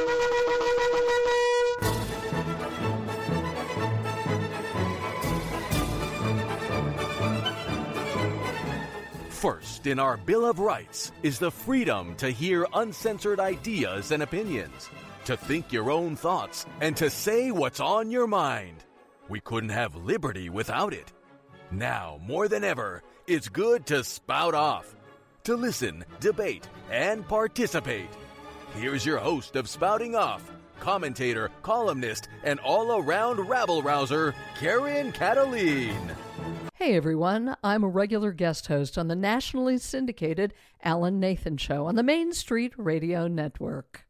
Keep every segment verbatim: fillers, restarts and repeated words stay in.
First in our Bill of Rights is the freedom to hear uncensored ideas and opinions, to think your own thoughts, and to say what's on your mind. We couldn't have liberty without it. Now, more than ever, it's good to spout off, to listen, debate, and participate. Here's your host of Spouting Off, commentator, columnist, and all-around rabble-rouser, Karen Kataline. Hey everyone, I'm a regular guest host on the nationally syndicated Alan Nathan Show on the Main Street Radio Network.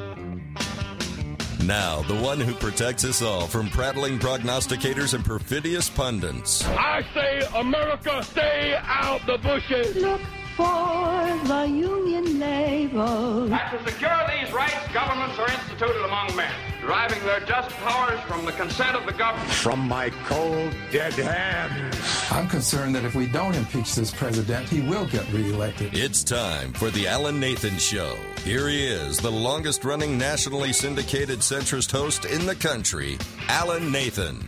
Now, the one who protects us all from prattling prognosticators and perfidious pundits. I say, America, stay out the bushes. Look for the Union label. And to secure these rights, governments are instituted among men, deriving their just powers from the consent of the government. From my cold, dead hands. I'm concerned that if we don't impeach this president, he will get reelected. It's time for the Alan Nathan Show. Here he is, the longest-running nationally syndicated centrist host in the country, Alan Nathan.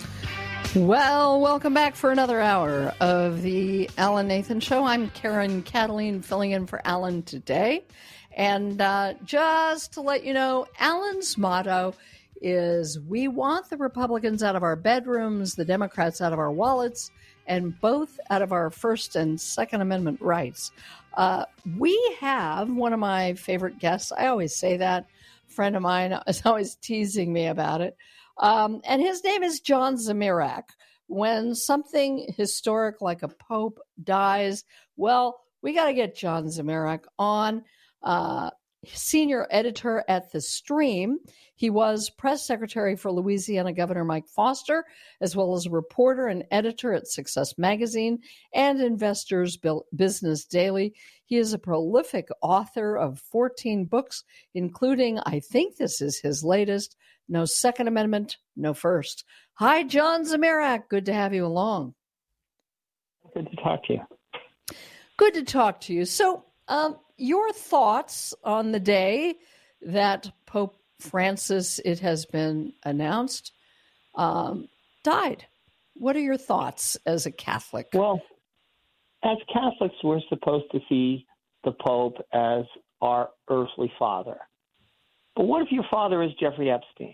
Well, welcome back for another hour of the Alan Nathan Show. I'm Karen Kataline, filling in for Alan today. And uh, just to let you know, Alan's motto is, we want the Republicans out of our bedrooms, the Democrats out of our wallets, and both out of our First and Second Amendment rights. Uh, we have one of my favorite guests. I always say that. A friend of mine is always teasing me about it. Um, and his name is John Zmirak. When something historic like a pope dies, well, we got to get John Zmirak on. Uh, senior editor at The Stream. He was press secretary for Louisiana Governor Mike Foster, as well as a reporter and editor at Success Magazine and Investors Business Daily. He is a prolific author of fourteen books, including, I think this is his latest, No Second Amendment, No First. Hi, John Zmirak. Good to have you along. Good to talk to you. Good to talk to you. So, um, your thoughts on the day that Pope Francis, it has been announced, um, died. What are your thoughts as a Catholic? Well, as Catholics, we're supposed to see the Pope as our earthly father. But what if your father is Jeffrey Epstein?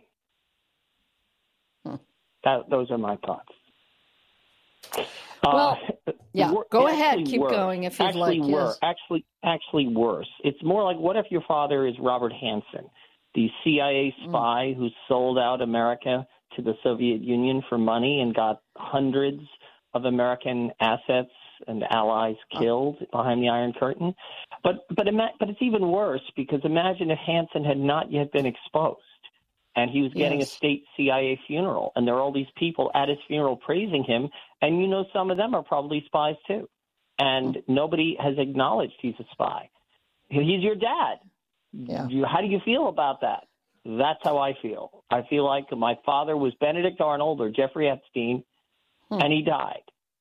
Hmm. That, those are my thoughts. Well, uh, yeah, go ahead. Keep worse. going if you'd actually like. Worse. Yes. Actually, actually worse. It's more like, what if your father is Robert Hanssen, the C I A spy mm. who sold out America to the Soviet Union for money and got hundreds of American assets and allies killed oh. behind the Iron Curtain? But but ima- but it's even worse, because imagine if Hanssen had not yet been exposed and he was getting yes. a state C I A funeral, and there are all these people at his funeral praising him, and you know some of them are probably spies too. And nobody has acknowledged he's a spy. He's your dad. Yeah. You, how do you feel about that? That's how I feel. I feel like my father was Benedict Arnold or Jeffrey Epstein, hmm. and he died.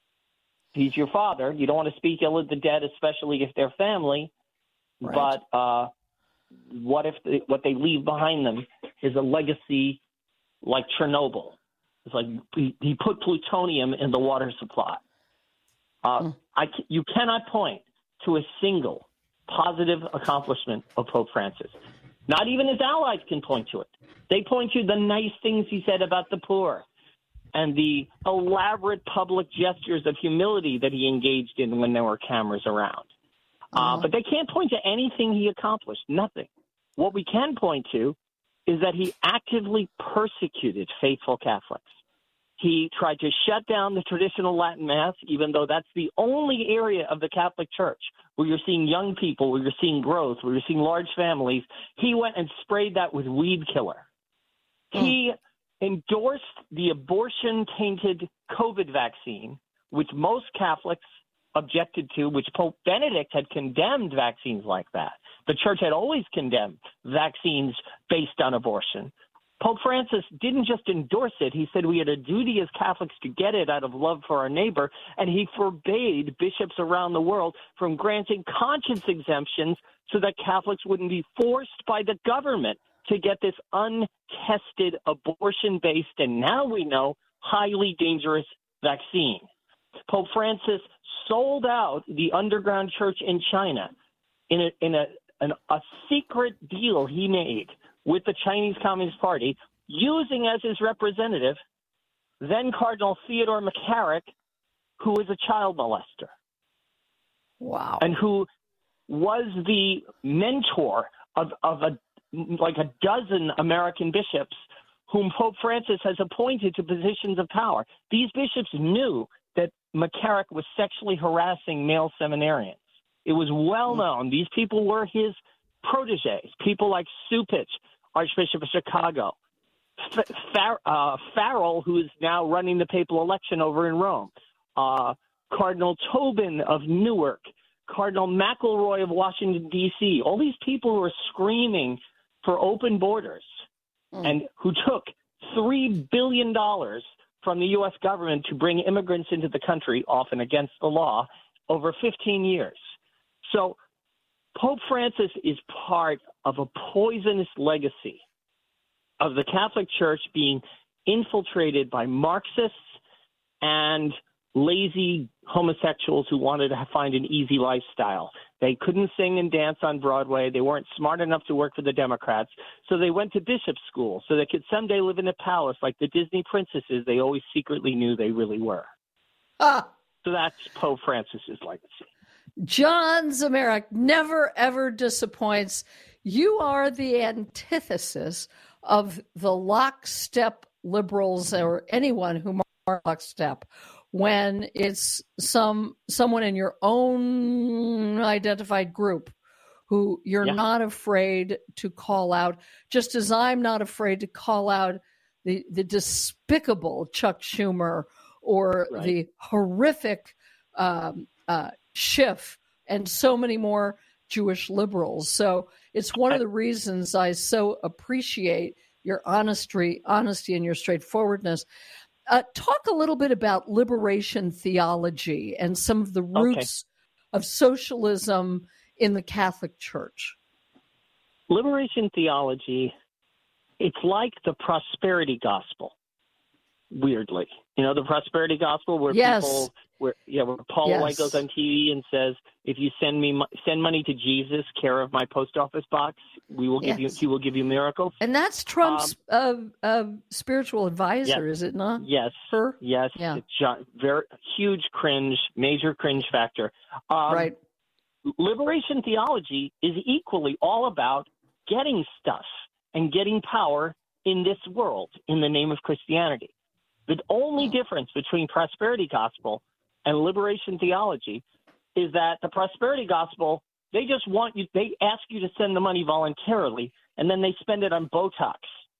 He's your father. You don't want to speak ill of the dead, especially if they're family. Right. But uh, what if the, what they leave behind them is a legacy like Chernobyl? It's like he, he put plutonium in the water supply. Uh, mm. I, you cannot point to a single positive accomplishment of Pope Francis. Not even his allies can point to it. They point to the nice things he said about the poor and the elaborate public gestures of humility that he engaged in when there were cameras around. Uh, but they can't point to anything he accomplished, nothing. What we can point to is that he actively persecuted faithful Catholics. He tried to shut down the traditional Latin Mass, even though that's the only area of the Catholic Church where you're seeing young people, where you're seeing growth, where you're seeing large families. He went and sprayed that with weed killer. Mm. He endorsed the abortion-tainted COVID vaccine, which most Catholics objected to, which Pope Benedict had condemned vaccines like that. The Church had always condemned vaccines based on abortion. Pope Francis didn't just endorse it. He said we had a duty as Catholics to get it out of love for our neighbor, and he forbade bishops around the world from granting conscience exemptions so that Catholics wouldn't be forced by the government to get this untested, abortion-based, and now we know, highly dangerous vaccine. Pope Francis sold out the underground church in China in a, in a, an, a secret deal he made with the Chinese Communist Party, using as his representative then Cardinal Theodore McCarrick, who is a child molester. Wow. And who was the mentor of, of a like a dozen American bishops whom Pope Francis has appointed to positions of power. These bishops knew that McCarrick was sexually harassing male seminarians. It was well known. These people were his proteges, people like Supich, Archbishop of Chicago, F- Far- uh, Farrell, who is now running the papal election over in Rome, uh, Cardinal Tobin of Newark, Cardinal McElroy of Washington, D C, all these people who are screaming for open borders mm. and who took three billion dollars from the U S government to bring immigrants into the country, often against the law, over fifteen years. So Pope Francis is part of a poisonous legacy of the Catholic Church being infiltrated by Marxists and lazy homosexuals who wanted to find an easy lifestyle. They couldn't sing and dance on Broadway. They weren't smart enough to work for the Democrats. So they went to bishop school so they could someday live in a palace like the Disney princesses they always secretly knew they really were. Ah. So that's Pope Francis's legacy. John Zmirak never, ever disappoints. You are the antithesis of the lockstep liberals or anyone who are lockstep when it's some someone in your own identified group who you're yeah. not afraid to call out, just as I'm not afraid to call out the, the despicable Chuck Schumer or right. the horrific um, uh, Schiff and so many more Jewish liberals. So it's one of the reasons I so appreciate your honesty, honesty and your straightforwardness. Uh, talk a little bit about liberation theology and some of the roots okay. of socialism in the Catholic Church. Liberation theology, it's like the prosperity gospel, weirdly. You know, the prosperity gospel where yes. people, where yeah, where Paul yes. White goes on T V and says, "If you send me send money to Jesus, care of my post office box, we will give yes. you. He will give you miracles." And that's Trump's um, uh, uh, spiritual advisor, yes. is it not? Yes, her. Yes, yeah. It's very huge cringe, major cringe factor. Um, right. Liberation theology is equally all about getting stuff and getting power in this world in the name of Christianity. The only difference between prosperity gospel and liberation theology is that the prosperity gospel, they just want you, they ask you to send the money voluntarily, and then they spend it on Botox.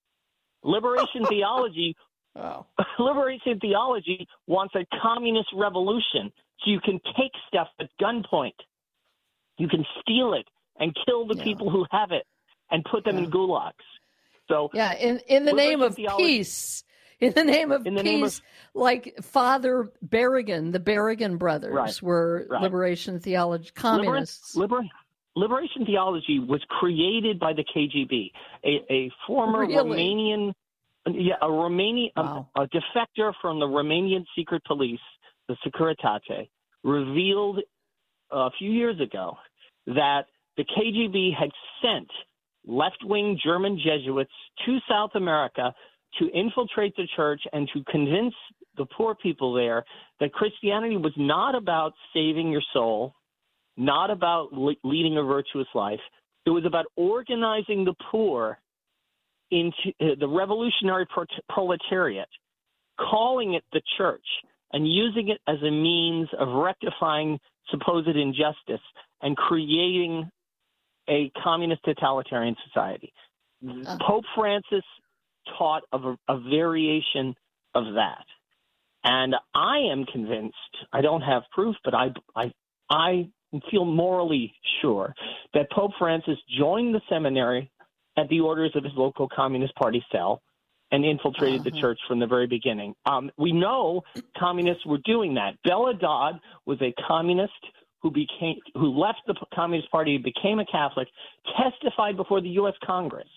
Liberation theology, oh. liberation theology wants a communist revolution, so you can take stuff at gunpoint. You can steal it and kill the yeah. people who have it and put them yeah. in gulags. So yeah, in, in the name of theology, peace. In the name of in the peace, name of, like Father Berrigan, the Berrigan brothers right, were right. liberation theology communists. Liber, liber, liberation theology was created by the K G B, a, a former really? Romanian, yeah, a Romanian, wow. a, a defector from the Romanian secret police, the Securitate, revealed a few years ago that the K G B had sent left-wing German Jesuits to South America to infiltrate the church and to convince the poor people there that Christianity was not about saving your soul, not about le- leading a virtuous life. It was about organizing the poor into uh, the revolutionary pro- proletariat, calling it the church, and using it as a means of rectifying supposed injustice and creating a communist totalitarian society. Uh. Pope Francis taught of a, a variation of that. And I am convinced, I don't have proof, but I, I, I feel morally sure that Pope Francis joined the seminary at the orders of his local Communist Party cell and infiltrated uh-huh. the church from the very beginning. Um, we know communists were doing that. Bella Dodd was a communist who became, who left the Communist Party, became a Catholic, testified before the U S Congress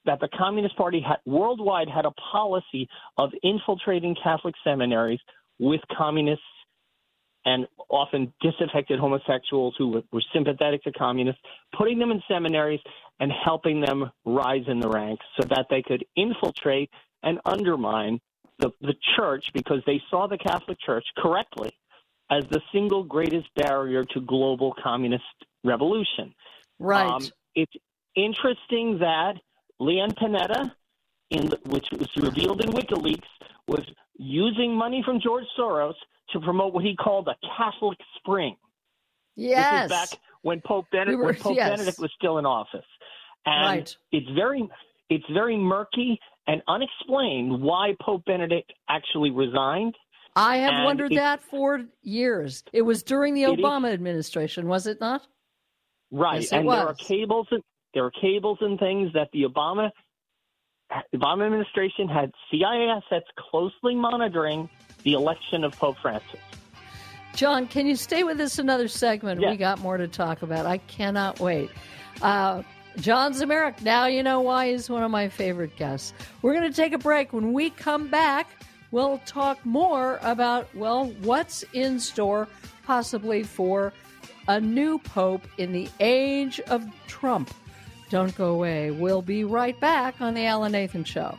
that the Communist Party had, worldwide had a policy of infiltrating Catholic seminaries with communists and often disaffected homosexuals who were, were sympathetic to communists, putting them in seminaries and helping them rise in the ranks so that they could infiltrate and undermine the, the church, because they saw the Catholic Church correctly as the single greatest barrier to global communist revolution. Right. Um, it's interesting that Leon Panetta, in the, which was revealed in WikiLeaks, was using money from George Soros to promote what he called a Catholic Spring. Yes. This is back when Pope Benedict, we were, when Pope yes. Benedict was still in office. And right. it's very it's very murky and unexplained why Pope Benedict actually resigned. I have and wondered it, that for years. It was during the Obama is, administration, was it not? Right. Yes, and was. there are cables and there are cables and things that the Obama Obama administration had C I A assets closely monitoring the election of Pope Francis. John, can you stay with us another segment? Yes. We got more to talk about. I cannot wait. Uh, John Zmirak, now you know why he's one of my favorite guests. We're going to take a break. When we come back, we'll talk more about, well, what's in store possibly for a new pope in the age of Trump. Don't go away. We'll be right back on the Alan Nathan Show.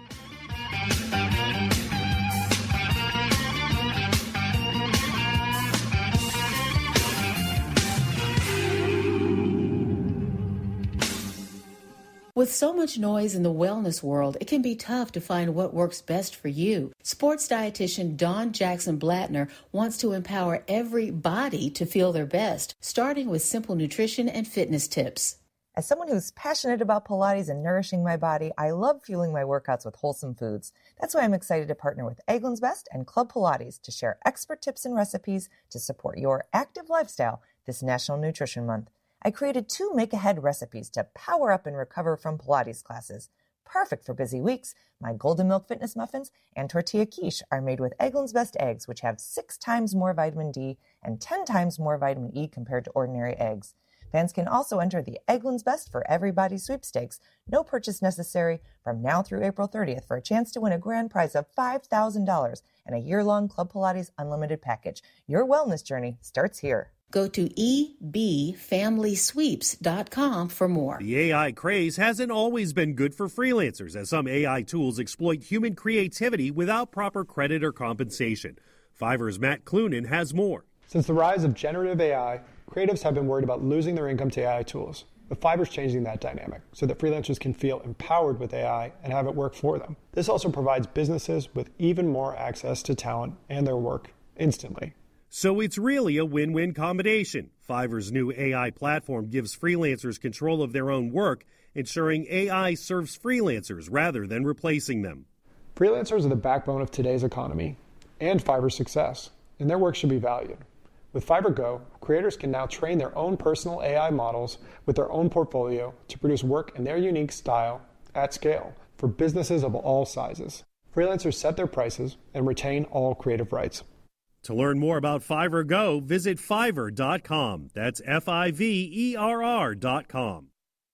With so much noise in the wellness world, it can be tough to find what works best for you. Sports dietitian Dawn Jackson Blattner wants to empower every body to feel their best, starting with simple nutrition and fitness tips. As someone who's passionate about Pilates and nourishing my body, I love fueling my workouts with wholesome foods. That's why I'm excited to partner with Eggland's Best and Club Pilates to share expert tips and recipes to support your active lifestyle this National Nutrition Month. I created two make-ahead recipes to power up and recover from Pilates classes. Perfect for busy weeks, my Golden Milk Fitness Muffins and Tortilla Quiche are made with Eggland's Best eggs, which have six times more vitamin D and ten times more vitamin E compared to ordinary eggs. Fans can also enter the Eggland's Best for Everybody sweepstakes. No purchase necessary from now through April thirtieth for a chance to win a grand prize of five thousand dollars and a year-long Club Pilates Unlimited package. Your wellness journey starts here. Go to e b family sweeps dot com for more. The A I craze hasn't always been good for freelancers, as some A I tools exploit human creativity without proper credit or compensation. Fiverr's Matt Clunan has more. Since the rise of generative A I, creatives have been worried about losing their income to A I tools. But Fiverr's changing that dynamic so that freelancers can feel empowered with A I and have it work for them. This also provides businesses with even more access to talent and their work instantly. So it's really a win-win combination. Fiverr's new A I platform gives freelancers control of their own work, ensuring A I serves freelancers rather than replacing them. Freelancers are the backbone of today's economy and Fiverr's success, and their work should be valued. With Fiverr Go, creators can now train their own personal A I models with their own portfolio to produce work in their unique style at scale for businesses of all sizes. Freelancers set their prices and retain all creative rights. To learn more about Fiverr Go, visit fiverr dot com. That's F I V E R R dot com.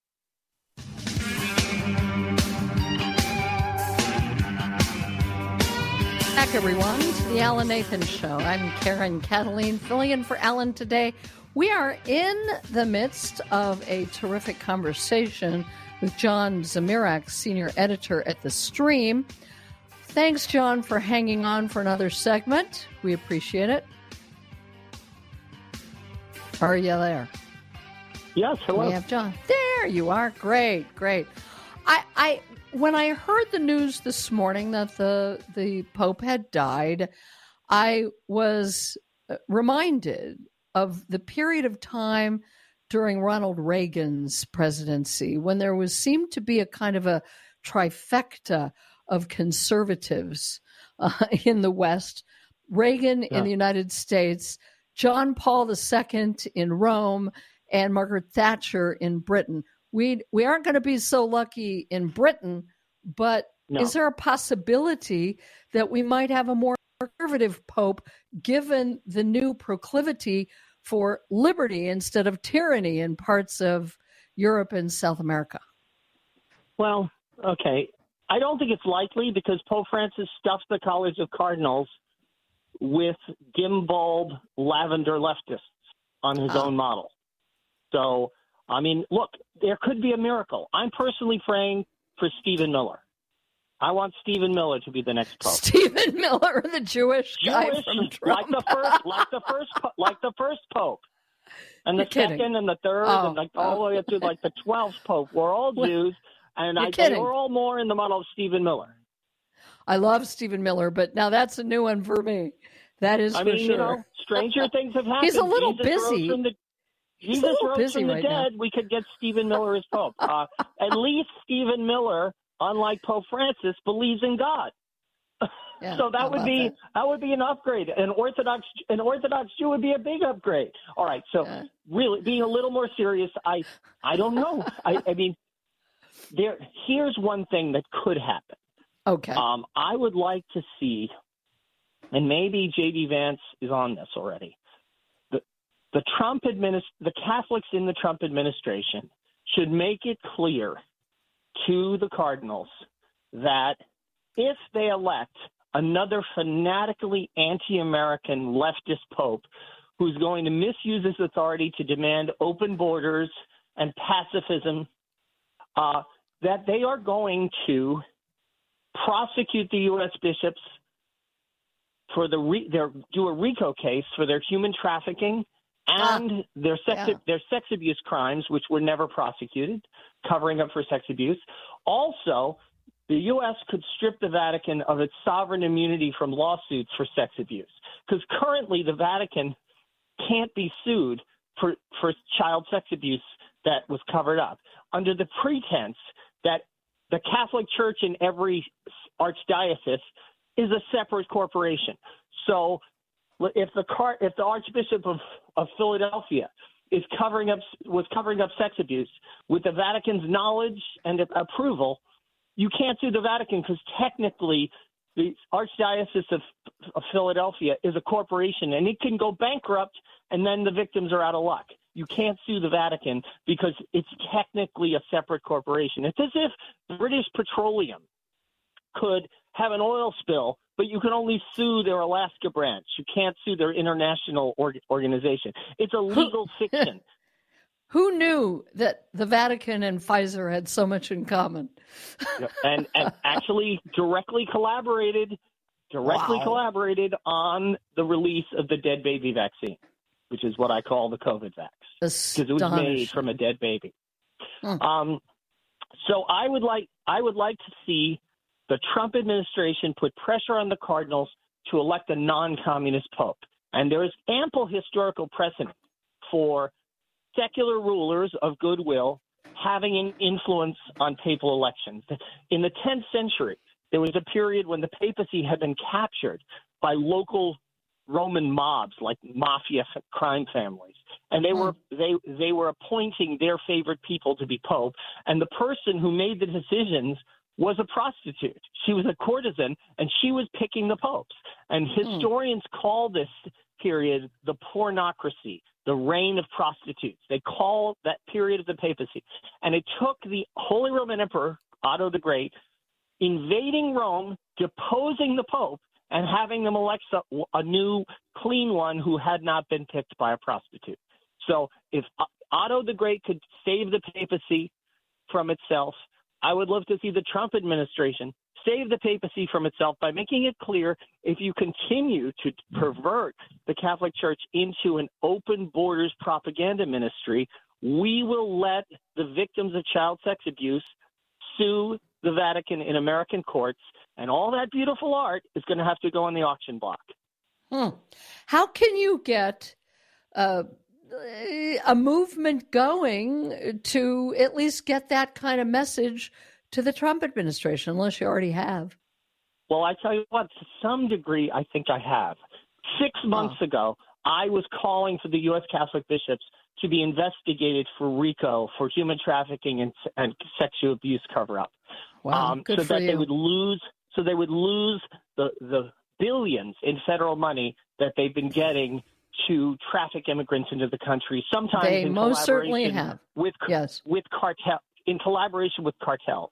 Back, everyone, to the Alan Nathan Show. I'm Karen Cataline, filling in for Alan today. We are in the midst of a terrific conversation with John Zmirak, senior editor at The Stream. Thanks, John, for hanging on for another segment. We appreciate it. Are you there? Yes, hello. We have John. There you are. Great, great. I, I, when I heard the news this morning that the the Pope had died, I was reminded of the period of time during Ronald Reagan's presidency when there was seemed to be a kind of a trifecta of conservatives uh, in the West, Reagan yeah. in the United States, John Paul the Second in Rome, and Margaret Thatcher in Britain. We we aren't going to be so lucky in Britain, but no. Is there a possibility that we might have a more conservative pope given the new proclivity for liberty instead of tyranny in parts of Europe and South America? Well, Okay. I don't think it's likely because Pope Francis stuffed the College of Cardinals with dim bulb lavender leftists on his Oh. own model. So, I mean, look, there could be a miracle. I'm personally praying for Stephen Miller. I want Stephen Miller to be the next pope. Stephen Miller, the Jewish guy Jewish, from Trump. like the first, like the first, po- like the first pope, and the You're kidding. second, and the third, Oh, and like all the oh. way up to like the twelfth pope. We're all What? Jews, and You're I kidding. think we're all more in the model of Stephen Miller. I love Stephen Miller, but now that's a new one for me. That is I for mean, sure. you know, stranger things have happened. He's a little Jesus rose busy. from the- He's a Jesus little rose busy from the right now. dead. We could get Stephen Miller as pope. Uh, at least Stephen Miller, unlike Pope Francis, believes in God. Yeah, so how that would about be that? that would be an upgrade. An Orthodox an Orthodox Jew would be a big upgrade. All right. So Yeah. really, being a little more serious, I I don't know. I, I mean, there. Here's one thing that could happen. Okay. Um, I would like to see, and maybe J D Vance is on this already. The the Trump administ- the Catholics in the Trump administration should make it clear to the cardinals that if they elect another fanatically anti-American leftist pope who's going to misuse his authority to demand open borders and pacifism, uh, that they are going to prosecute the U S bishops for the re- their do a RICO case for their human trafficking and Ah, their sex yeah. their sex abuse crimes, which were never prosecuted, covering up for sex abuse. Also, the U S could strip the Vatican of its sovereign immunity from lawsuits for sex abuse, because currently the Vatican can't be sued for for child sex abuse that was covered up under the pretense that the Catholic Church in every archdiocese is a separate corporation. So if the car, if the Archbishop of, of Philadelphia is covering up was covering up sex abuse with the Vatican's knowledge and approval, you can't sue the Vatican because technically the Archdiocese of, of Philadelphia is a corporation and it can go bankrupt and then the victims are out of luck. You can't sue the Vatican because it's technically a separate corporation. It's as if British Petroleum could have an oil spill, but you can only sue their Alaska branch. You can't sue their international org- organization. It's a legal fiction. Who knew that the Vatican and Pfizer had so much in common? and and actually directly collaborated, directly Wow. collaborated on the release of the dead baby vaccine, which is what I call the COVID vax, because it was made Astonishing. from a dead baby. Hmm. Um, so I would like I would like to see the Trump administration put pressure on the cardinals to elect a non-communist pope, and there is ample historical precedent for secular rulers of goodwill having an influence on papal elections. In the tenth century, there was a period when the papacy had been captured by local Roman mobs, like mafia f- crime families, and they were they they were appointing their favorite people to be pope. And the person who made the decisions was a prostitute. She was a courtesan, and she was picking the popes. And historians call this period the pornocracy, the reign of prostitutes. They call that period of the papacy. And it took the Holy Roman Emperor, Otto the Great, invading Rome, deposing the Pope, and having them elect a, a new clean one who had not been picked by a prostitute. So if Otto the Great could save the papacy from itself, I would love to see the Trump administration save the papacy from itself by making it clear if you continue to pervert the Catholic Church into an open borders propaganda ministry, we will let the victims of child sex abuse sue the Vatican in American courts, and all that beautiful art is going to have to go on the auction block. Hmm. How can you get uh, a movement going to at least get that kind of message to the Trump administration, unless you already have? Well, I tell you what, to some degree, I think I have. Six months Oh. ago, I was calling for the U S Catholic bishops to be investigated for RICO, for human trafficking and, and sexual abuse cover-up. Wow, um, good so for that you. they would lose, so they would lose the the billions in federal money that they've been getting to traffic immigrants into the country. Sometimes They in most certainly collaboration have. with Yes. with cartel, in collaboration with cartels.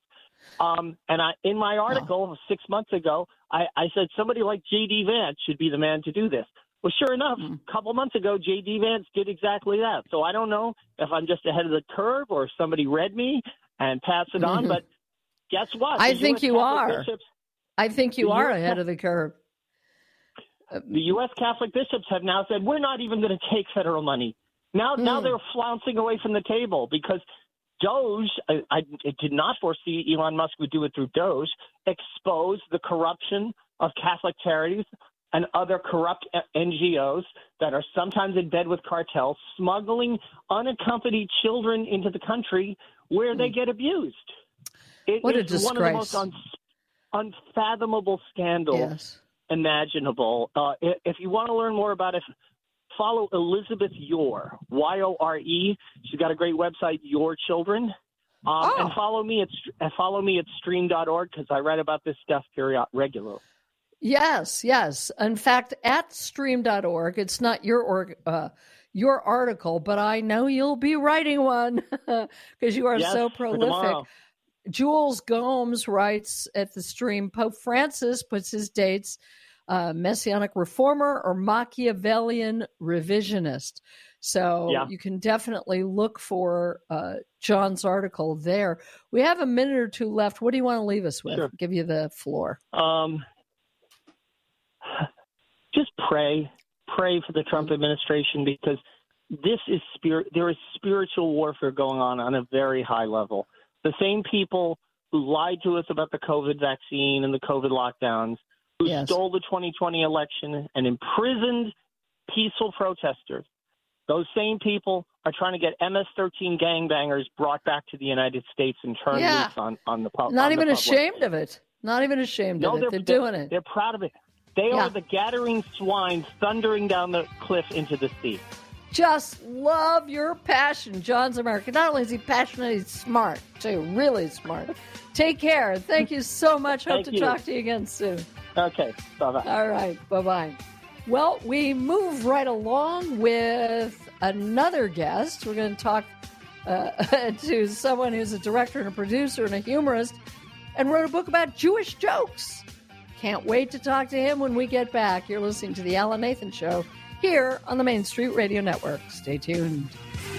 Um, and I, in my article oh. six months ago, I, I said somebody like J D. Vance should be the man to do this. Well, sure enough, mm. a couple months ago, J D. Vance did exactly that. So I don't know if I'm just ahead of the curve or if somebody read me and passed it on. Mm-hmm. But guess what? I the think U S you Catholic are. Bishops, I think you are U S ahead of the curve. The U S Catholic bishops have now said, we're not even going to take federal money. Now, mm. now they're flouncing away from the table because Doge, I, I did not foresee Elon Musk would do it through Doge, expose the corruption of Catholic charities and other corrupt N G Os that are sometimes in bed with cartels, smuggling unaccompanied children into the country where mm. they get abused. It what a is disgrace. one of the most un- unfathomable scandals yes. imaginable. Uh, if you want to learn more about it, follow Elizabeth Yore, Y O R E. She's got a great website, Your Children. Um, oh. And follow me at and follow me at stream dot org because I write about this stuff period regularly. Yes, yes. In fact, at stream dot org, it's not your org, uh, your article, but I know you'll be writing one because you are yes, so prolific. Jules Gomes writes at the Stream, Pope Francis puts his dates, uh, Messianic reformer or Machiavellian revisionist. So yeah. you can definitely look for uh, John's article there. We have a minute or two left. What do you want to leave us with? Sure. Give you the floor. Um, just pray. Pray for the Trump administration because this is spirit. There is spiritual warfare going on on a very high level. The same people who lied to us about the COVID vaccine and the COVID lockdowns, who yes. stole the twenty twenty election and imprisoned peaceful protesters, those same people are trying to get M S thirteen gangbangers brought back to the United States and turned yeah. loose on, on the public. Not even ashamed of it. Not even ashamed no, of it. They're, they're, they're doing it. They're proud of it. They yeah. are the Gadarene swine thundering down the cliff into the sea. Just love your passion, John's American. Not only is he passionate, he's smart, too. Really smart. Take care. Thank you so much. Hope to you. talk to you again soon. Okay. Bye-bye. All right. Bye-bye. Well, we move right along with another guest. We're going to talk uh, to someone who's a director and a producer and a humorist and wrote a book about Jewish jokes. Can't wait to talk to him when we get back. You're listening to The Alan Nathan Show here on the Main Street Radio Network. Stay tuned.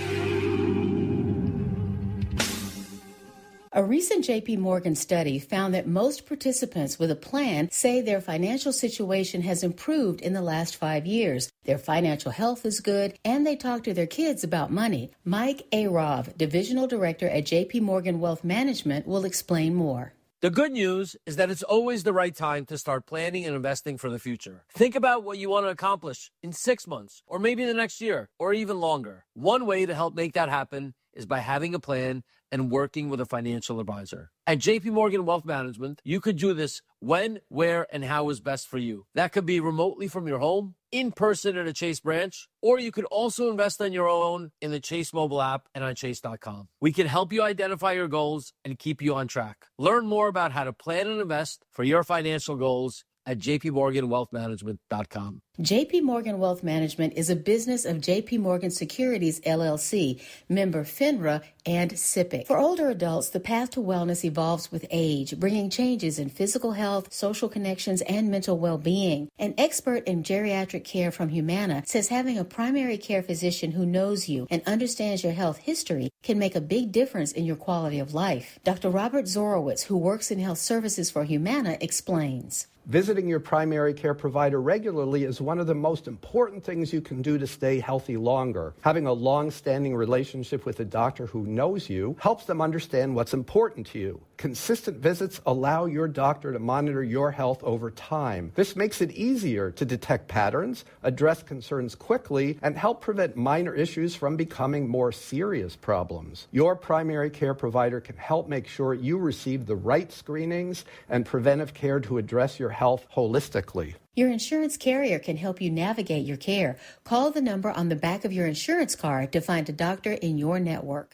A recent J P Morgan study found that most participants with a plan say their financial situation has improved in the last five years. Their financial health is good, and they talk to their kids about money. Mike Arov, Divisional Director at J P Morgan Wealth Management, will explain more. The good news is that it's always the right time to start planning and investing for the future. Think about what you want to accomplish in six months, or maybe the next year, or even longer. One way to help make that happen is by having a plan and working with a financial advisor. At J P Morgan Wealth Management, you could do this when, where, and how is best for you. That could be remotely from your home, in person at a Chase branch, or you could also invest on your own in the Chase mobile app and on chase dot com. We can help you identify your goals and keep you on track. Learn more about how to plan and invest for your financial goals at j p morgan wealth management dot com. J P Morgan Wealth Management is a business of J P Morgan Securities, L L C, member FINRA and SIPC. For older adults, the path to wellness evolves with age, bringing changes in physical health, social connections, and mental well-being. An expert in geriatric care from Humana says having a primary care physician who knows you and understands your health history can make a big difference in your quality of life. Doctor Robert Zorowitz, who works in health services for Humana, explains. Visiting your primary care provider regularly is one of the most important things you can do to stay healthy longer. Having a long-standing relationship with a doctor who knows you helps them understand what's important to you. Consistent visits allow your doctor to monitor your health over time. This makes it easier to detect patterns, address concerns quickly, and help prevent minor issues from becoming more serious problems. Your primary care provider can help make sure you receive the right screenings and preventive care to address your health holistically. Your insurance carrier can help you navigate your care. Call the number on the back of your insurance card to find a doctor in your network.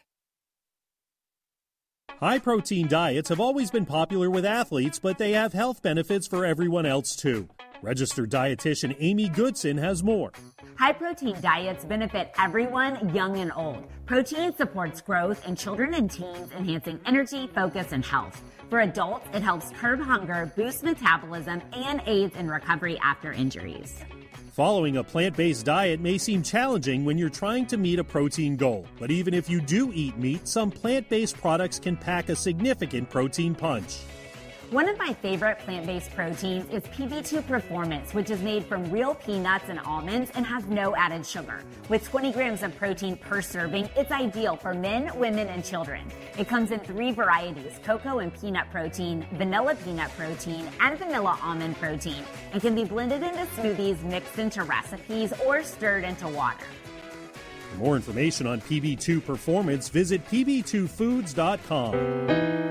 High-protein diets have always been popular with athletes, but they have health benefits for everyone else, too. Registered dietitian Amy Goodson has more. High-protein diets benefit everyone, young and old. Protein supports growth in children and teens, enhancing energy, focus, and health. For adults, it helps curb hunger, boost metabolism, and aids in recovery after injuries. Following a plant-based diet may seem challenging when you're trying to meet a protein goal. But even if you do eat meat, some plant-based products can pack a significant protein punch. One of my favorite plant-based proteins is P B two Performance, which is made from real peanuts and almonds and has no added sugar. With twenty grams of protein per serving, it's ideal for men, women, and children. It comes in three varieties: cocoa and peanut protein, vanilla peanut protein, and vanilla almond protein, and can be blended into smoothies, mixed into recipes, or stirred into water. For more information on P B two Performance, visit p b two foods dot com.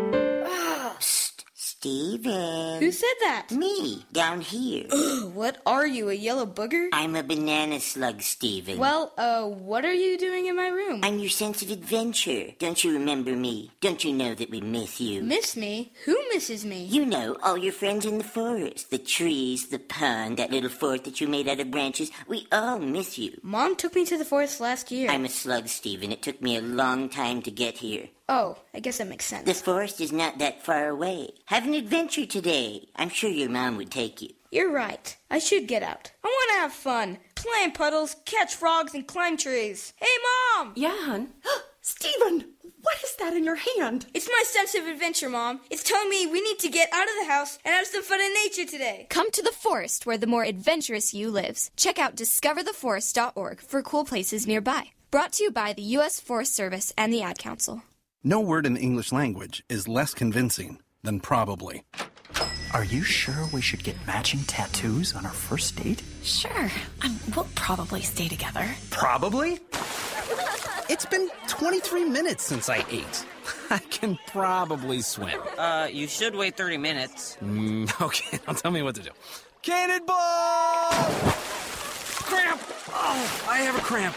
Steven. Who said that? Me, down here. Ugh, what are you, a yellow booger? I'm a banana slug, Steven. Well, uh, what are you doing in my room? I'm your sense of adventure. Don't you remember me? Don't you know that we miss you? Miss me? Who misses me? You know, all your friends in the forest. The trees, the pond, that little fort that you made out of branches. We all miss you. Mom took me to the forest last year. I'm a slug, Steven. It took me a long time to get here. Oh, I guess that makes sense. The forest is not that far away. Have an adventure today. I'm sure your mom would take you. You're right. I should get out. I want to have fun. Play in puddles, catch frogs, and climb trees. Hey, Mom! Yeah, hon? Steven, what is that in your hand? It's my sense of adventure, Mom. It's telling me we need to get out of the house and have some fun in nature today. Come to the forest where the more adventurous you lives. Check out discover the forest dot org for cool places nearby. Brought to you by the U S Forest Service and the Ad Council. No word in the English language is less convincing than probably. Are you sure we should get matching tattoos on our first date? Sure. Um, we'll probably stay together. Probably? It's been twenty-three minutes since I ate. I can probably swim. Uh, you should wait thirty minutes. Mm, okay, now tell me what to do. Cannonball! Cramp! Oh, I have a cramp.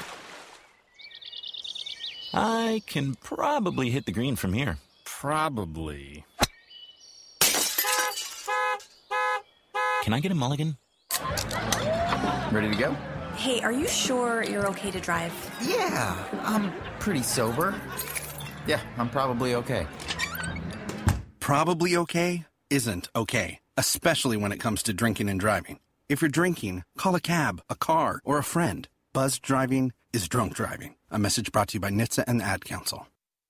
I can probably hit the green from here. Probably. Can I get a mulligan? Ready to go? Hey, are you sure you're okay to drive? Yeah, I'm pretty sober. Yeah, I'm probably okay. Probably okay isn't okay, especially when it comes to drinking and driving. If you're drinking, call a cab, a car, or a friend. Buzzed driving is drunk driving. A message brought to you by N H T S A and the Ad Council.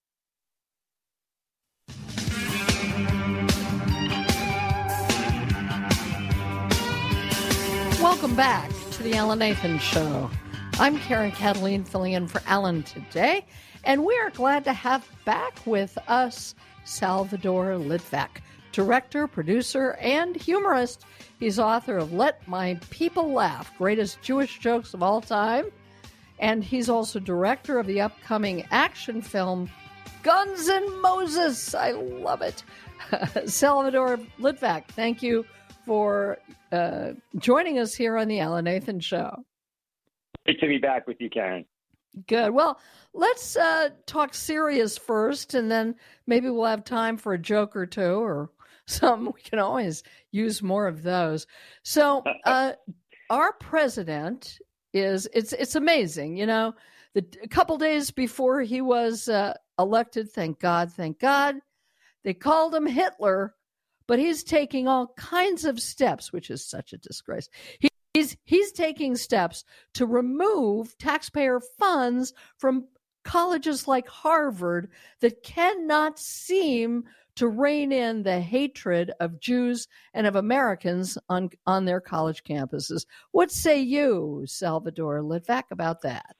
Welcome back to the Alan Nathan Show. I'm Karen Cataline, filling in for Alan today, and we are glad to have back with us Salvador Litvak, director, producer, and humorist. He's author of Let My People Laugh, Greatest Jewish Jokes of All Time, and he's also director of the upcoming action film Guns N' Moses. I love it. Salvador Litvak, thank you for uh, joining us here on the Alan Nathan Show. Great to be back with you, Karen. Good. Well, let's uh, talk serious first, and then maybe we'll have time for a joke or two or something. We can always use more of those. So uh, our president is, it's it's amazing, you know, the, a couple days before he was uh, elected, thank God, thank God, they called him Hitler, but he's taking all kinds of steps, which is such a disgrace. He, he's he's taking steps to remove taxpayer funds from colleges like Harvard that cannot seem to rein in the hatred of Jews and of Americans on, on their college campuses. What say you, Salvador Litvak, about that?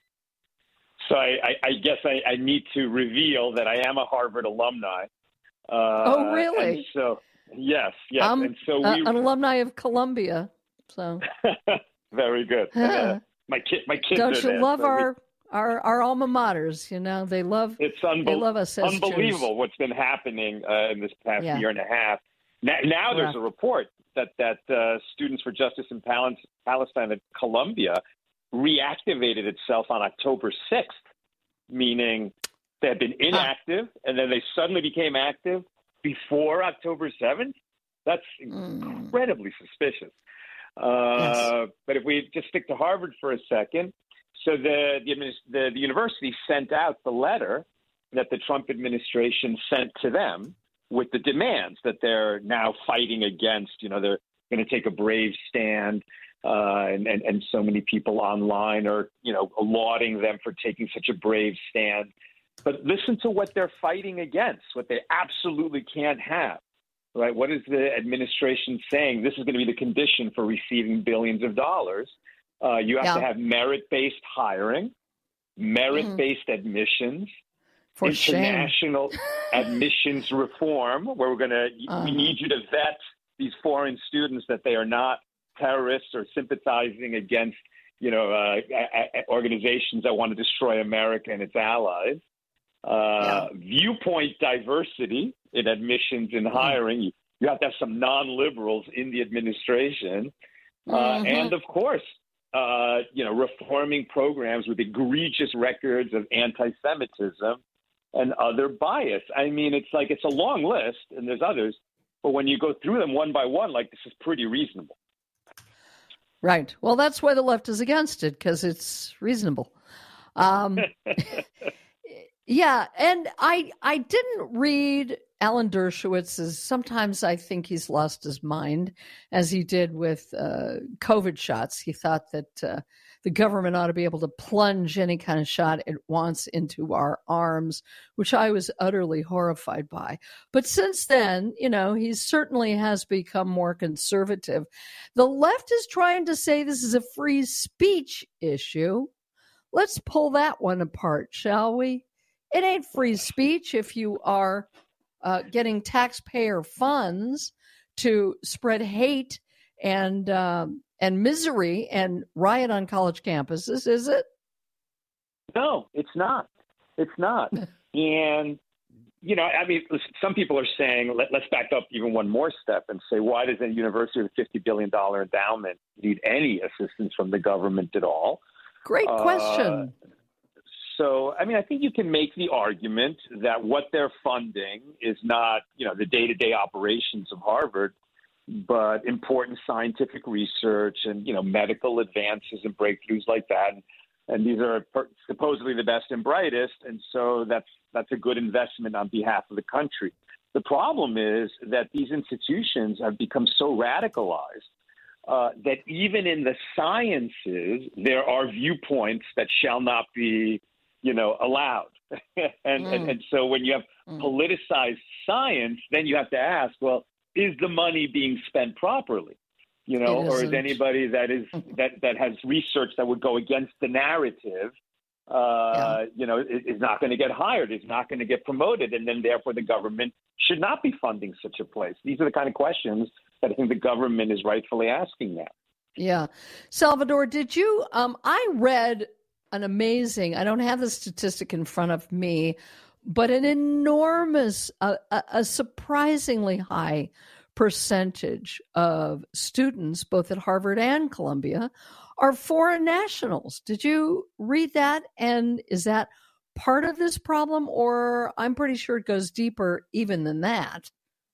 So I, I, I guess I, I need to reveal that I am a Harvard alumni. Uh, oh, really? And so, yes, yes. I'm and so uh, we, an alumni of Columbia. So very good. uh, my kid, my kids. Don't are you there, love so our, we, our our alma maters? You know, they love. It's unbe- they love us as unbelievable Jews. What's been happening uh, in this past Yeah. year and a half. Now, now there's Yeah. a report that that uh, Students for Justice in Pal- Palestine at Columbia reactivated itself on October sixth, meaning they had been inactive and then they suddenly became active before October seventh. That's incredibly suspicious. Uh, yes. But if we just stick to Harvard for a second, so the, the the the university sent out the letter that the Trump administration sent to them with the demands that they're now fighting against. You know, they're going to take a brave stand, uh, and, and and so many people online are, you know, lauding them for taking such a brave stand. But listen to what they're fighting against, what they absolutely can't have. Right? What is the administration saying? This is going to be the condition for receiving billions of dollars. Uh, you have yeah. to have merit-based hiring, merit-based mm. admissions, For international shame. admissions reform, where we're going to, uh-huh. we need you to vet these foreign students that they are not terrorists or sympathizing against, you know, uh, organizations that want to destroy America and its allies. Uh, yeah. Viewpoint diversity in admissions and hiring. Mm. You, you have to have some non-liberals in the administration. Uh, mm-hmm. And, of course, uh, you know, reforming programs with egregious records of anti-Semitism and other bias. I mean, it's like it's a long list, and there's others. But when you go through them one by one, like, this is pretty reasonable. Right. Well, that's why the left is against it, because it's reasonable. Um Yeah, and I I didn't read Alan Dershowitz's. Sometimes I think he's lost his mind, as he did with uh, COVID shots. He thought that uh, the government ought to be able to plunge any kind of shot it wants into our arms, which I was utterly horrified by. But since then, you know, he certainly has become more conservative. The left is trying to say this is a free speech issue. Let's pull that one apart, shall we? It ain't free speech if you are uh, getting taxpayer funds to spread hate and um, and misery and riot on college campuses, is it? No, it's not. It's not. And, you know, I mean, some people are saying, let, let's back up even one more step and say, why does a university with a fifty billion dollars endowment need any assistance from the government at all? Great question. Uh, So, I mean, I think you can make the argument that what they're funding is not, you know, the day-to-day operations of Harvard, but important scientific research and, you know, medical advances and breakthroughs like that. And, and these are per- supposedly the best and brightest. And so that's that's a good investment on behalf of the country. The problem is that these institutions have become so radicalized uh, that even in the sciences, there are viewpoints that shall not be you know, allowed. and, mm. and and so when you have mm. politicized science, then you have to ask, well, is the money being spent properly? You know, or is anybody that is that, that has research that would go against the narrative, uh, yeah. you know, is, is not going to get hired, is not going to get promoted, and then therefore the government should not be funding such a place. These are the kind of questions that I think the government is rightfully asking now. Yeah. Salvador, did you, um, I read an amazing, I don't have the statistic in front of me, but an enormous, uh, a, a surprisingly high percentage of students, both at Harvard and Columbia, are foreign nationals. Did you read that? And is that part of this problem, or I'm pretty sure it goes deeper even than that?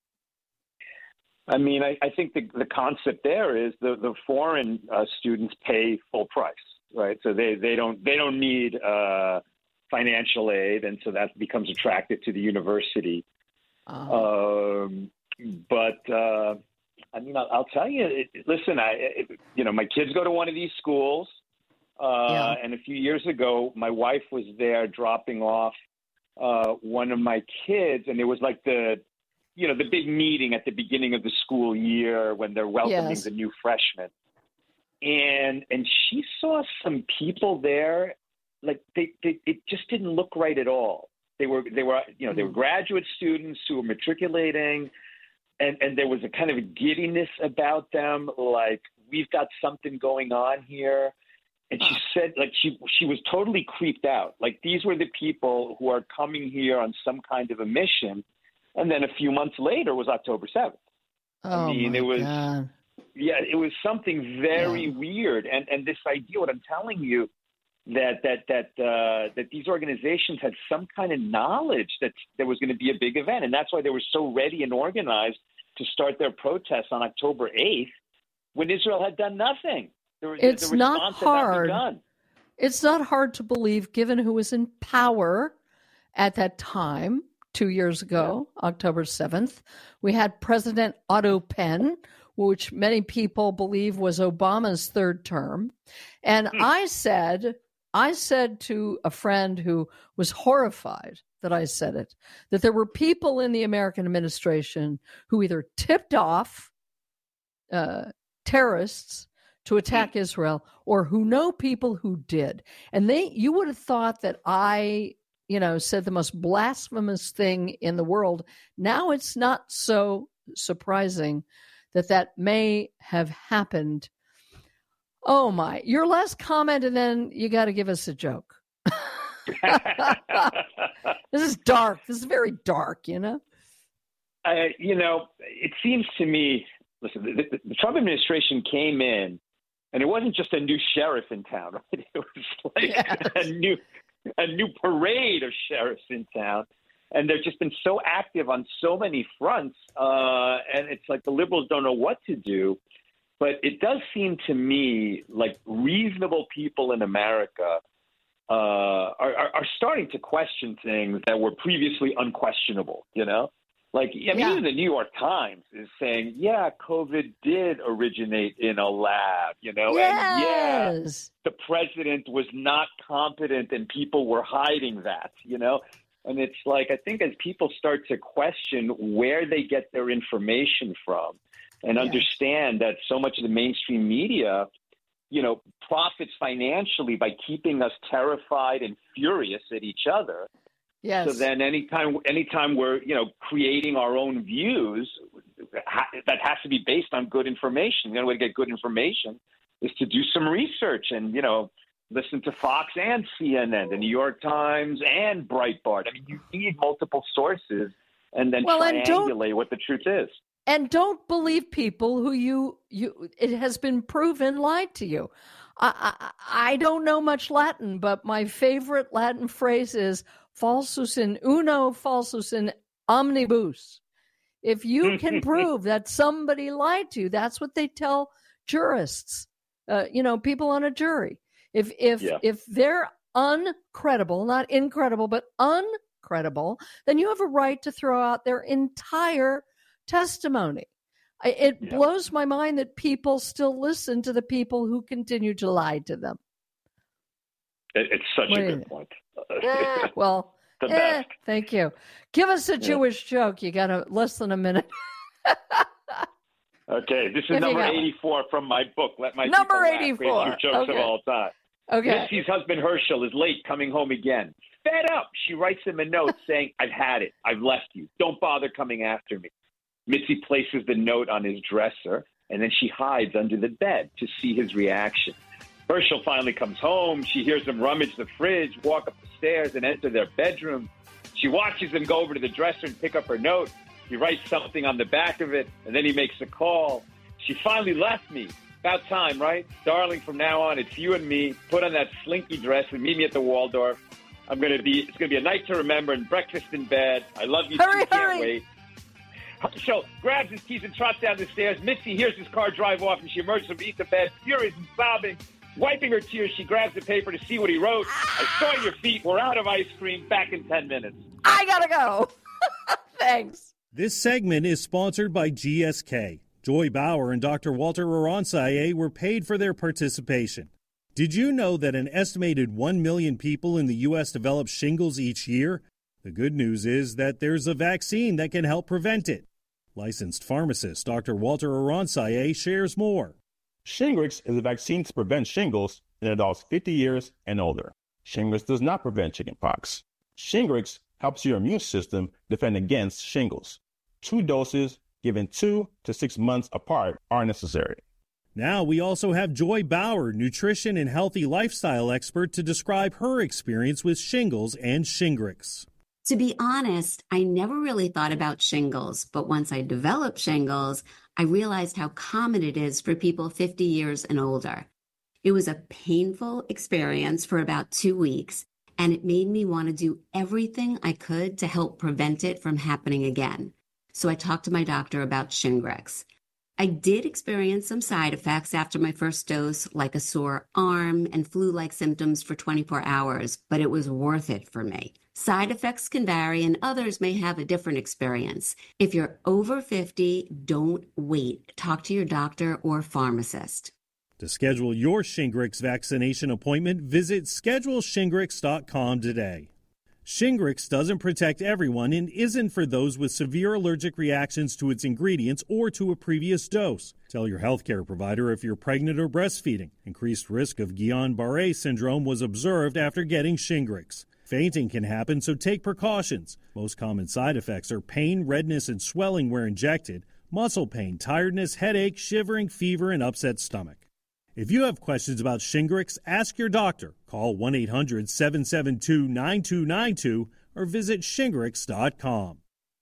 I mean, I, I think the, the concept there is the, the foreign uh, students pay full price. Right, so they, they don't they don't need uh, financial aid, and so that becomes attractive to the university. Uh-huh. Um, but uh, I mean, I'll, I'll tell you. It, listen, I it, you know my kids go to one of these schools, uh, yeah. and a few years ago, my wife was there dropping off uh, one of my kids, and it was like the you know the big meeting at the beginning of the school year when they're welcoming yes. the new freshmen. And and she saw some people there, like they, they it just didn't look right at all. They were they were you know they were graduate students who were matriculating, and, and there was a kind of a giddiness about them, like we've got something going on here. And she said, like she she was totally creeped out. Like these were the people who are coming here on some kind of a mission, and then a few months later was October seventh. Oh I mean, my it was. God. Yeah, it was something very yeah. weird, and and this idea, what I'm telling you, that that that uh, that these organizations had some kind of knowledge that there was going to be a big event, and that's why they were so ready and organized to start their protests on October eighth when Israel had done nothing. The, it's the not response had not hard. begun. It's not hard to believe, given who was in power at that time, two years ago, yeah. October seventh. We had President Otto Penn, which many people believe was Obama's third term. And hmm. I said, I said to a friend who was horrified that I said it, that there were people in the American administration who either tipped off uh, terrorists to attack Israel, or who know people who did. And they, you would have thought that I, you know, said the most blasphemous thing in the world. Now it's not so surprising that that may have happened. Oh my, your last comment, and then you got to give us a joke. This is dark. This is very dark, you know? Uh, you know, it seems to me, listen, the, the Trump administration came in, and it wasn't just a new sheriff in town, right? It was like yes. a new a new parade of sheriffs in town. And they've just been so active on so many fronts. Uh, and it's like the liberals don't know what to do. But it does seem to me like reasonable people in America uh, are, are, are starting to question things that were previously unquestionable, you know? Like, I mean, yeah. even the New York Times is saying, yeah, COVID did originate in a lab, you know, yes. and yeah, the president was not competent and people were hiding that, you know. And it's like, I think as people start to question where they get their information from and yes. understand that so much of the mainstream media, you know, profits financially by keeping us terrified and furious at each other. Yes. So then anytime, anytime we're, you know, creating our own views, that has to be based on good information. The only way to get good information is to do some research and, you know, listen to Fox and C N N, the New York Times and Breitbart. I mean, you need multiple sources and then well, triangulate and what the truth is. And don't believe people who you, you it has been proven lied to you. I, I, I don't know much Latin, but my favorite Latin phrase is falsus in uno, falsus in omnibus. If you can prove that somebody lied to you, that's what they tell jurists, uh, you know, people on a jury. If if yeah. if they're uncredible, not incredible, but uncredible, then you have a right to throw out their entire testimony. I, it yeah. blows my mind that people still listen to the people who continue to lie to them. It, it's such what a good point. Eh, well, eh, thank you. Give us a yeah. Jewish joke. You got a, less than a minute. Okay, this is if number eighty-four from my book. Let my number eighty-four. Greatest jokes okay. of all time. Okay. Missy's husband Herschel is late coming home again. Fed up, she writes him a note saying, "I've had it. I've left you. Don't bother coming after me." Mitzi places the note on his dresser, and then she hides under the bed to see his reaction. Herschel finally comes home. She hears him rummage the fridge, walk up the stairs, and enter their bedroom. She watches him go over to the dresser and pick up her note. He writes something on the back of it, and then he makes a call. "She finally left me. About time, right? Darling, from now on, it's you and me. Put on that slinky dress and meet me at the Waldorf. I'm going to be, it's going to be a night to remember and breakfast in bed. I love you. Hurry, too. Can't hurry. wait." So grabs his keys and trots down the stairs. Mitzi hears his car drive off, and she emerges from beneath the bed, furious and sobbing. Wiping her tears, she grabs the paper to see what he wrote. "I saw your feet. We're out of ice cream. Back in ten minutes. I gotta go. Thanks. This segment is sponsored by G S K. Joy Bauer and Doctor Walter Aronsaye were paid for their participation. Did you know that an estimated one million people in the U S develop shingles each year? The good news is that there's a vaccine that can help prevent it. Licensed pharmacist Doctor Walter Aronsaye shares more. Shingrix is a vaccine to prevent shingles in adults fifty years and older. Shingrix does not prevent chickenpox. Shingrix helps your immune system defend against shingles. Two doses given two to six months apart are necessary. Now we also have Joy Bauer, nutrition and healthy lifestyle expert, to describe her experience with shingles and Shingrix. To be honest, I never really thought about shingles, but once I developed shingles, I realized how common it is for people fifty years and older. It was a painful experience for about two weeks, and it made me want to do everything I could to help prevent it from happening again. so I talked to my doctor about Shingrix. I did experience some side effects after my first dose, like a sore arm and flu-like symptoms for twenty-four hours, but it was worth it for me. Side effects can vary and others may have a different experience. If you're over fifty, don't wait. Talk to your doctor or pharmacist. To schedule your Shingrix vaccination appointment, visit schedule shingrix dot com today. Shingrix doesn't protect everyone and isn't for those with severe allergic reactions to its ingredients or to a previous dose. Tell your healthcare provider if you're pregnant or breastfeeding. Increased risk of Guillain-Barré syndrome was observed after getting Shingrix. Fainting can happen, so take precautions. Most common side effects are pain, redness, and swelling where injected, muscle pain, tiredness, headache, shivering, fever, and upset stomach. If you have questions about Shingrix, ask your doctor. Call one eight hundred seven seven two nine two nine two or visit shingrix dot com.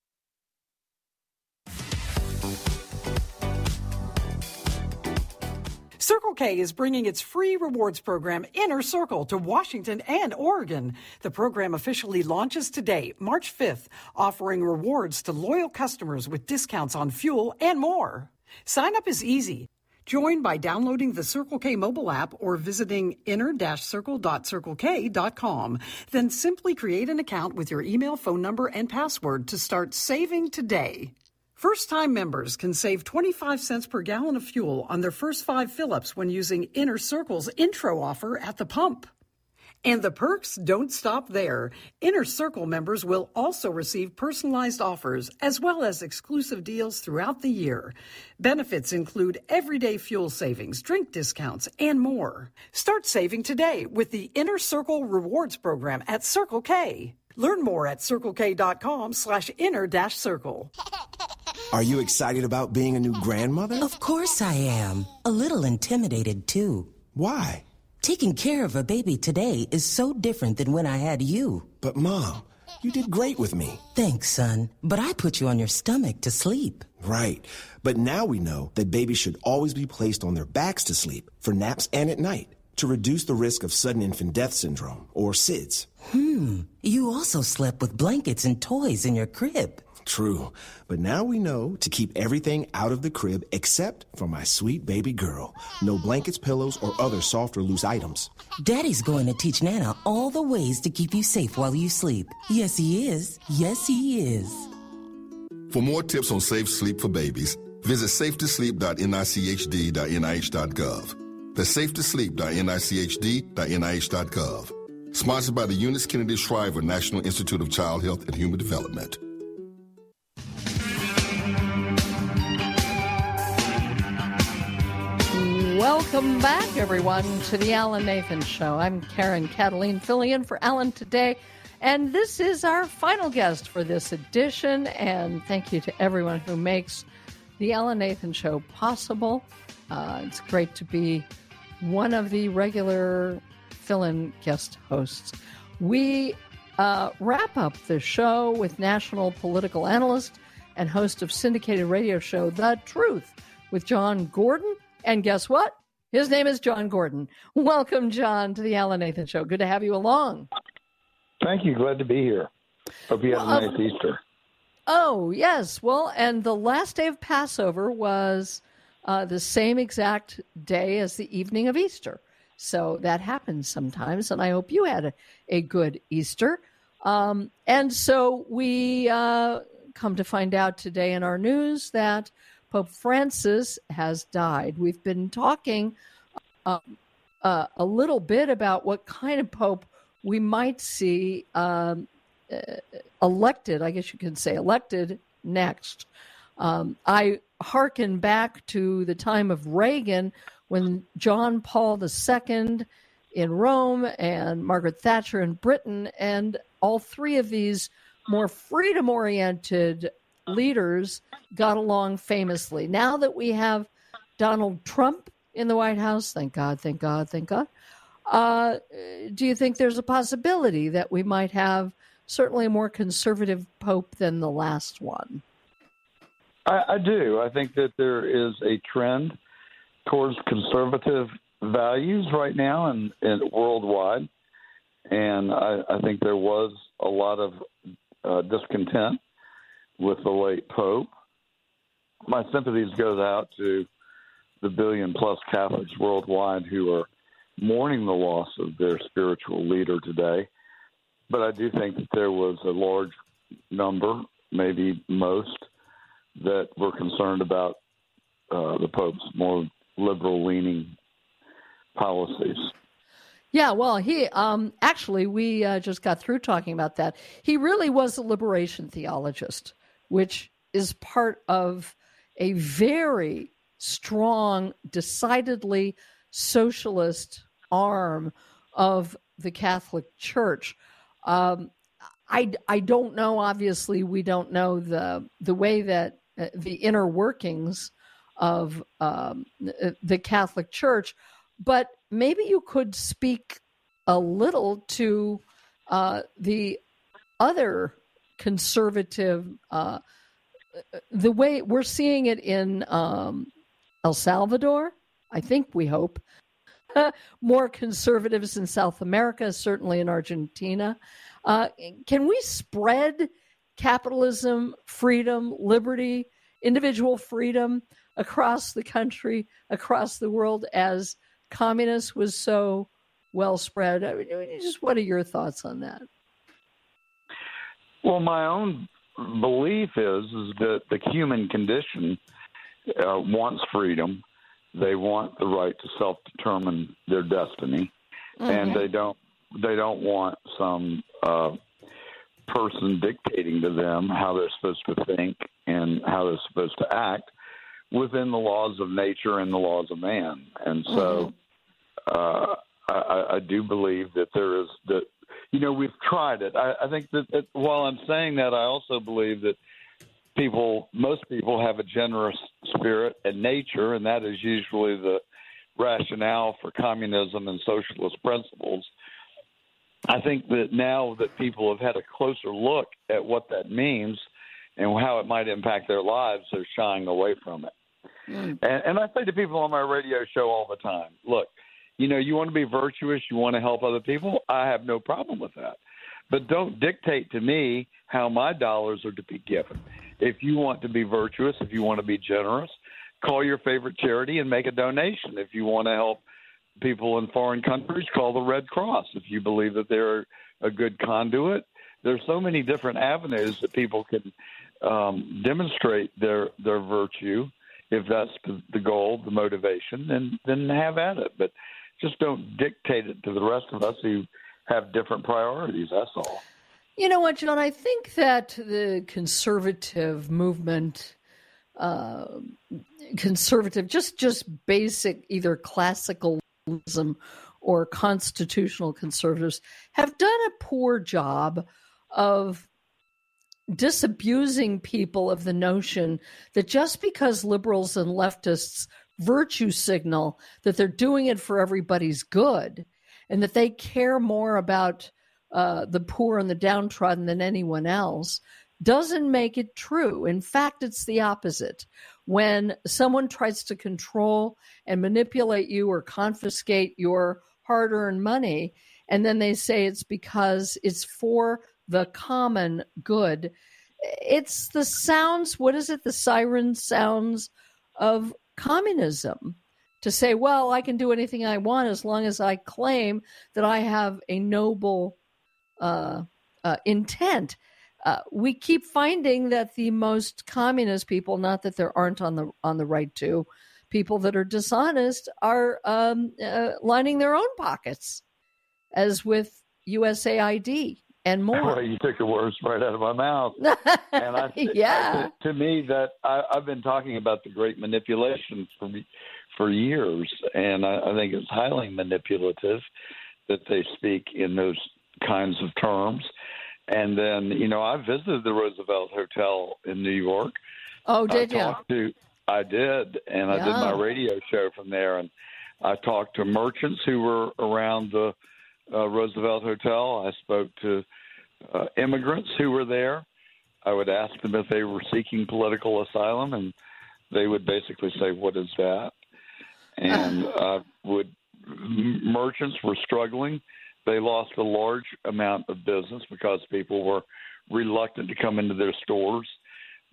Circle K is bringing its free rewards program, Inner Circle, to Washington and Oregon. The program officially launches today, March fifth, offering rewards to loyal customers with discounts on fuel and more. Sign up is easy. Join by downloading the Circle K mobile app or visiting inner circle dot circle k dot com. Then simply create an account with your email, phone number, and password to start saving today. First-time members can save twenty-five cents per gallon of fuel on their first five fill-ups when using Inner Circle's intro offer at the pump. And the perks don't stop there. Inner Circle members will also receive personalized offers as well as exclusive deals throughout the year. Benefits include everyday fuel savings, drink discounts, and more. Start saving today with the Inner Circle Rewards Program at Circle K. Learn more at circle k dot com slash inner dash circle. Are you excited about being a new grandmother? Of course I am. A little intimidated, too. Why? Taking care of a baby today is so different than when I had you. But, Mom, you did great with me. Thanks, son. But I put you on your stomach to sleep. Right. But now we know that babies should always be placed on their backs to sleep, for naps and at night, to reduce the risk of sudden infant death syndrome, or S I D S. Hmm. You also slept with blankets and toys in your crib. True. But now we know to keep everything out of the crib except for my sweet baby girl. No blankets, pillows, or other soft or loose items. Daddy's going to teach Nana all the ways to keep you safe while you sleep. Yes, he is. Yes, he is. For more tips on safe sleep for babies, visit safe to sleep dot n i c h d dot n i h dot gov. That's safe to sleep dot n i c h d dot n i h dot gov. Sponsored by the Eunice Kennedy Shriver National Institute of Child Health and Human Development. Welcome back, everyone, to the Alan Nathan Show. I'm Karen Cataline, filling in for Alan today, and this is our final guest for this edition, and thank you to everyone who makes the Alan Nathan Show possible. Uh, it's great to be one of the regular fill-in guest hosts. We uh, wrap up the show with national political analyst and host of syndicated radio show The Truth with John Gordon. And guess what? His name is John Gordon. Welcome, John, to the Alan Nathan Show. Good to have you along. Thank you. Glad to be here. Hope you had well, a nice um, Easter. Oh, yes. Well, and the last day of Passover was uh, the same exact day as the evening of Easter. So that happens sometimes, and I hope you had a, a good Easter. Um, and so we uh, come to find out today in our news that Pope Francis has died. We've been talking uh, uh, a little bit about what kind of pope we might see um, uh, elected, I guess you could say elected next. Um, I hearken back to the time of Reagan when John Paul the Second in Rome and Margaret Thatcher in Britain, and all three of these more freedom-oriented leaders got along famously. Now that we have Donald Trump in the White House, thank God, thank God, thank God, uh, do you think there's a possibility that we might have certainly a more conservative pope than the last one? I, I do. I think that there is a trend towards conservative values right now and, and worldwide. And I, I think there was a lot of uh, discontent with the late Pope. My sympathies goes out to the billion-plus Catholics worldwide who are mourning the loss of their spiritual leader today. But I do think that there was a large number, maybe most, that were concerned about uh, the Pope's more liberal-leaning policies. Yeah, well, he um, actually, we uh, just got through talking about that. He really was a liberation theologist, which is part of a very strong, decidedly socialist arm of the Catholic Church. Um, I, I don't know, obviously, we don't know the the way that uh, the inner workings of um, the Catholic Church, but maybe you could speak a little to uh, the other conservative, uh, the way we're seeing it in um, El Salvador, I think we hope, more conservatives in South America, certainly in Argentina. Uh, can we spread capitalism, freedom, liberty, individual freedom across the country, across the world, as communist was so well spread? I mean, just what are your thoughts on that? Well, my own belief is, is that the human condition uh, wants freedom. They want the right to self-determine their destiny, mm-hmm. and they don't. They don't want some uh, person dictating to them how they're supposed to think and how they're supposed to act within the laws of nature and the laws of man. And so mm-hmm. uh, I, I do believe that there is that, you know, we've tried it. I, I think that, that while I'm saying that, I also believe that people, most people have a generous spirit and nature, and that is usually the rationale for communism and socialist principles. I think that now that people have had a closer look at what that means and how it might impact their lives, they're shying away from it. Mm. And, and I say to people on my radio show all the time, look, you know, you want to be virtuous, you want to help other people, I have no problem with that. But don't dictate to me how my dollars are to be given. If you want to be virtuous, if you want to be generous, call your favorite charity and make a donation. If you want to help people in foreign countries, call the Red Cross. If you believe that they're a good conduit, there's so many different avenues that people can um, demonstrate their their virtue. If that's the goal, the motivation, then then have at it. But just don't dictate it to the rest of us who have different priorities. That's all. You know what, John? I think that the conservative movement, uh, conservative, just just basic, either classical or constitutional conservatives, have done a poor job of disabusing people of the notion that just because liberals and leftists virtue signal that they're doing it for everybody's good and that they care more about uh, the poor and the downtrodden than anyone else doesn't make it true. In fact, it's the opposite. When someone tries to control and manipulate you or confiscate your hard-earned money, and then they say it's because it's for the common good, it's the sounds, what is it, the siren sounds of communism, to say, well, I can do anything I want as long as I claim that I have a noble uh, uh, intent. Uh, we keep finding that the most communist people, not that there aren't on the on the right too, people that are dishonest are um, uh, lining their own pockets, as with U S A I D and more. Well, you took the words right out of my mouth. And I, yeah, I, to me, that I, I've been talking about the great manipulation for for years, and I, I think it's highly manipulative that they speak in those kinds of terms. And then, you know, I visited the Roosevelt Hotel in New York. Oh, did I talked you? To, I did, and I yeah. did my radio show from there. And I talked to merchants who were around the uh, Roosevelt Hotel. I spoke to uh, immigrants who were there. I would ask them if they were seeking political asylum, and they would basically say, "What is that?" And uh, would merchants were struggling. They lost a large amount of business because people were reluctant to come into their stores.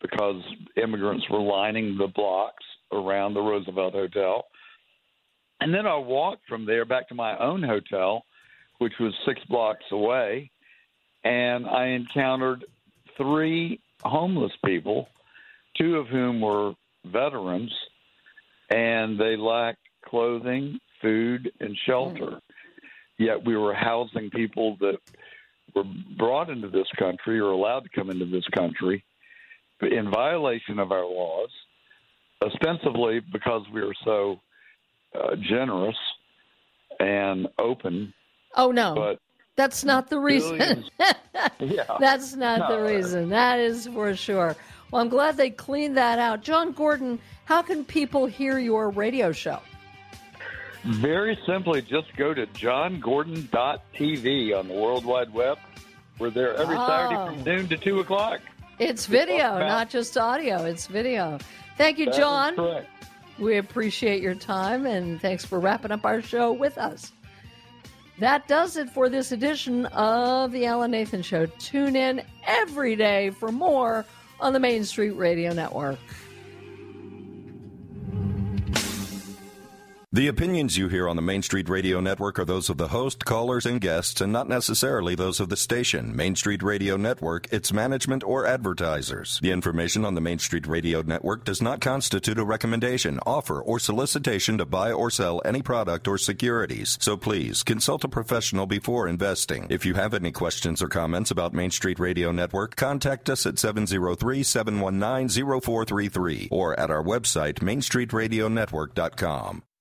because immigrants were lining the blocks around the Roosevelt Hotel. And then I walked from there back to my own hotel, which was six blocks away, and I encountered three homeless people, two of whom were veterans, and they lacked clothing, food, and shelter. Yet we were housing people that were brought into this country or allowed to come into this country in violation of our laws, ostensibly because we are so uh, generous and open. Oh, no. But that's not the reason. yeah. That's not No. the reason. That is for sure. Well, I'm glad they cleaned that out. John Gordon, how can people hear your radio show? Very simply, just go to john gordon dot t v on the World Wide Web. We're there every Oh. Saturday from noon to two o'clock. It's video, about- not just audio. It's video. Thank you, That is John. correct. We appreciate your time, and thanks for wrapping up our show with us. That does it for this edition of the Alan Nathan Show. Tune in every day for more on the Main Street Radio Network. The opinions you hear on the Main Street Radio Network are those of the host, callers, and guests, and not necessarily those of the station, Main Street Radio Network, its management, or advertisers. The information on the Main Street Radio Network does not constitute a recommendation, offer, or solicitation to buy or sell any product or securities. So please, consult a professional before investing. If you have any questions or comments about Main Street Radio Network, contact us at seven oh three, seven one nine, oh four three three or at our website, main street radio network dot com.